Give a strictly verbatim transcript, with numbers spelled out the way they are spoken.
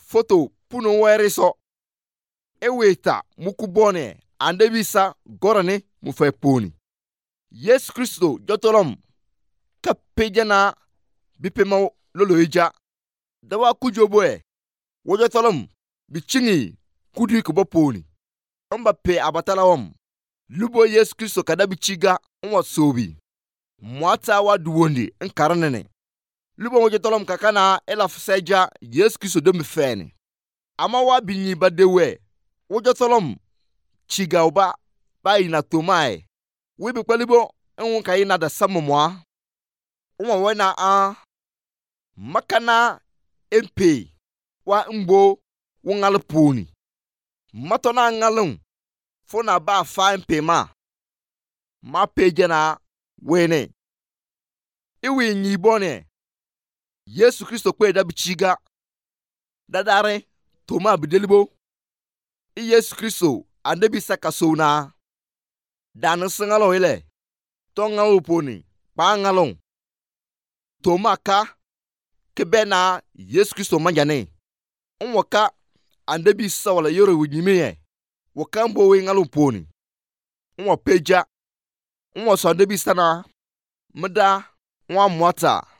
foto puno were so eweta mukubone andebisa gorane mufe poni. Yesu Kristo jotolom ka pejana bipema lolo ija dawa kujoboe wojotolom bichingi kudi ko boponi amba pe abatalawom lubo Yesu Kristo kada bichiga onwa sobi mwata wa duwondi nkaranene lubo wojotolom kakana ela fuseja Yesu Kristo de mfene ama wa binyi badewe wojotolom chiga oba bayi na tomae wibi kwalibo enwu kai na da samomwa onwa wena a makana empe wa mbo wongal poni matona ngalung fona ba fa empe ma ma pejana wene iwi nyibone Yesu Kristo kwe da bichiga dadare toma bidelibo Yesu Kristo andebi sakasona dan singalo ile tonga uponi pa ngalong toma ka kebena Yesu Kristo manjane onwaka andebi sawala yoro winyimiye wakambo we ngalo poni onwa peja onwa so andebi sana mda nwa mwata